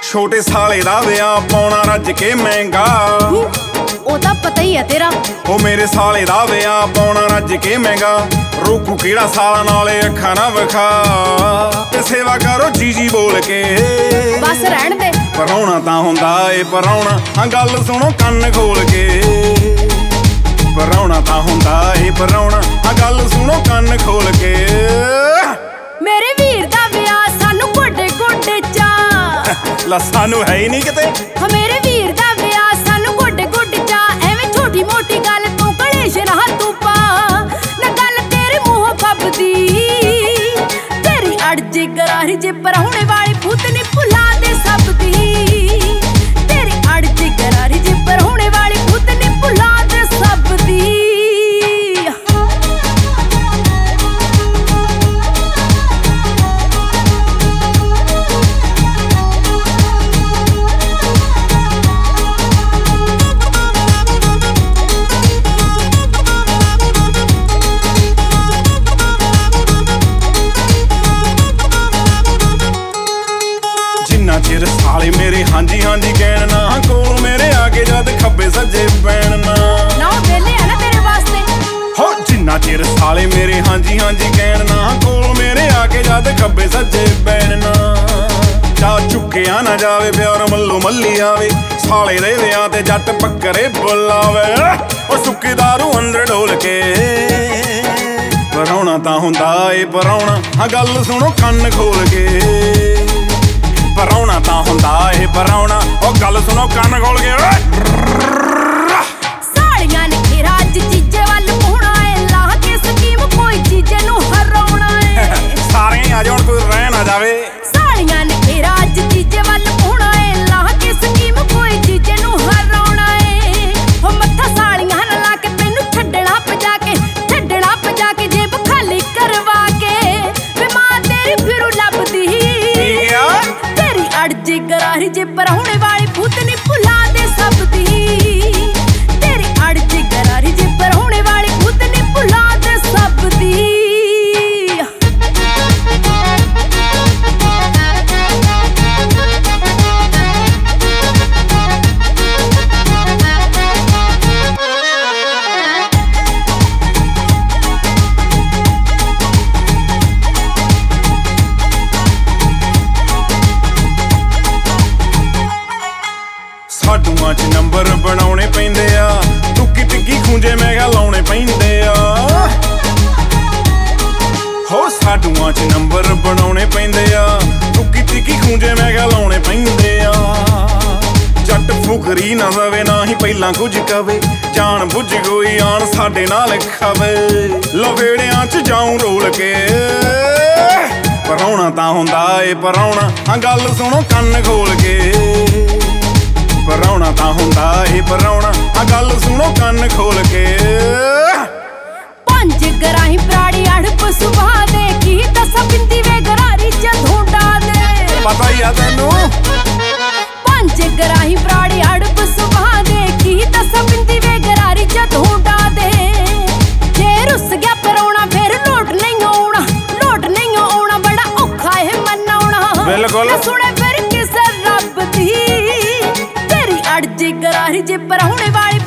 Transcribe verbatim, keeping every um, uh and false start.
छोटे साले दा विआह पाउणा रज के महंगा ओ तां पता ही है तेरा। ओ मेरे साले दा विआह पाउणा रज के महंगा रोकू किहड़ा साला नाले अखां ना विखा ते सेवा करो जी जी बोल के बस रहण दे। पराउणा तां हुंदा ए पराउणा हां गल सुणो कन्न खोल के पराउणा तां हुंदा ए पराउणा हां गल सुणो कन्न खोल के मेरे वीर दा विआह सानू गोडे गोडे चा ला सानू है ही नहीं किते। मेरे वीर दा विआह सानू गोडे गोडे चा एवें छोटी मोटी गल तू कलेश ना तू पा ना गल तेरे मुंह फबदी तेरी अड़जी गरारी जे पराहुणे वाली भूतनी भुला दे सब दी तेरी अड़जी गरारी जे पराहुणे वाली भूतनी भुला दे सब दी। चिर साले मेरे हांजी हांजी कहण ना कोल मेरे आके जद खब्बे सज्जे पैण ना ना वेले है ना तेरे वास्ते हो जिन्ना चिर साले मेरे हांजी हांजी कहण ना कोल मेरे आके जद खब्बे सज्जे पैण ना चा चुक्किया ना जावे प्यार मल्लो मल्ली आवे साले दे विआह ते जट पक्करे बुलावे ओ सुक्की दारू अंदर ढोल के पराउणा तां हुंदा ए पराउणा हां गल सुणो कन्न खोल के पराउणा तां हुंदा ए पराउणा ओ गल सुनो कन्न खोल के सालियां ने घेरा अज चीजे वल मुहणा ए लाह के स्कीम कोई चीजे नू हराउणा ए सारे आ जाण कोई रह ना जावे सालियां ने घेरा अज चीजे वल मुहणा ए लाह के स्कीम कोई चीजे नू हराउणा ए ओ मत्था सालियां ना ला के तैनू छड्डना पजा के छड्डना पजा के जेब खाली करवा के वे मां तेरी फिरू लभदी अड़जी गरारी जे पराहुणे वाली भूतनी भुला दे सब दी तेरी अड़जी गरारी जे पराहुणे वाली भूतनी भुला दे सब दी। साडूआं च नंबर बनाउणे पैंदे आ टुक्की टिक्की खूंजे मैगा लाउणे पैंदे आ हो साडूआं च नंबर बनाउणे पैंदे आ टुक्की टिक्की खूंजे मैगा लाउणे पैंदे आ जट फुकरी ना जावे ना ही पहिलां कुਝ कवे जान बुझ कोई आण साडे नाल खावे लवेड़ियां च जाऊं रोल के पराउणा तां हुंदा ए पराउणा हां गल सुणो कन्न खोल के पराउणा तां हुंदा ए पराउणा हां गल सुणो कन्न खोल के पंज गराही प्राड़ी अड़प सुभा दे की दस बिंदी वे गरारी च ढूंढा दे पता ही आ तैनू पंज गराही प्राड़ी अड़प सुभा दे की दस बिंदी वे गरारी च ढूंढा दे जे रुस गया पराउणा फिर लोट नहीं आउणा लोट नहीं आउणा बड़ा औखा है मनाउणा बिल्कुल सुने फिर किस रब दी अड़जी गरारी जे पराहुणे वाली